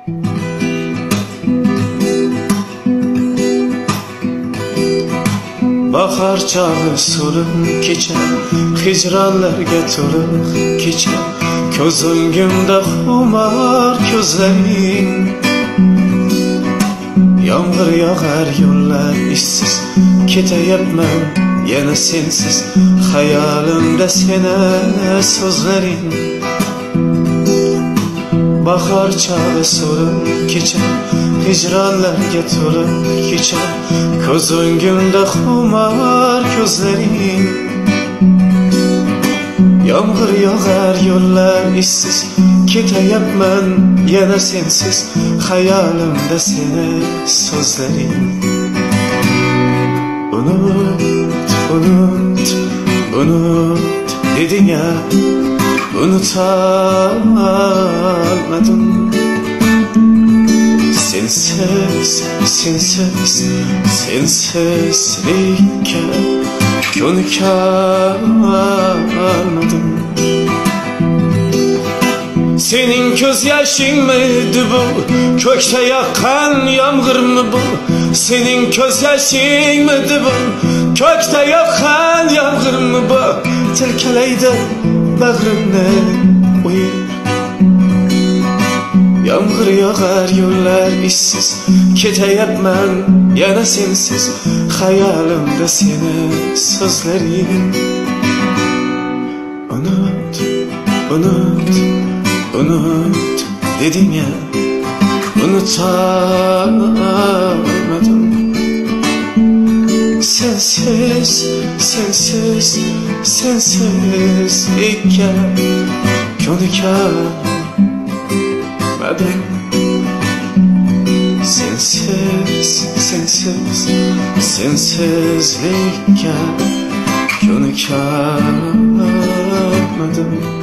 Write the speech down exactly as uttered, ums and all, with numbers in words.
Bahar çağı solub keçer, hicranlarga to'liq kecha. Ko'z o'ngimda xumar ko'zlaring, yomg'ir yog'ar yo'llar ishsiz, ketayapman yana sensiz, xayolimda seni so'zlaring. Bahar çağı solub keçer, hicranlarga to'liq kecha. Ko'z o'ngimda xumar ko'zlaring, yomg'ir yog'ar yo'llar ishsiz, ketayapman yana sensiz, xayolimda seni so'zlaring. Unut, unut, unut deding ya, unutamadım. Sensiz, sensiz, sensizlikka ko'nikalmadim. Senin ko'z yoshingmidi bu, ko'kda yoqqan yomg'irmi bu? Senin ko'z yoshingmidi bu, ko'kda yoqqan yomg'irmi bu? Tilkalaydi bag'rimni o'yib, yomg'ir yog'ar yo'llar ishsiz, ketayapman yana sensiz, xayolimda seni so'zlaring. Unut, unut, unut deding ya, unutamadım. Sensiz, sensiz, sensizlikka ko'nikalmadim. Sensiz, sensiz, sensizlikka ko'nikalmadim.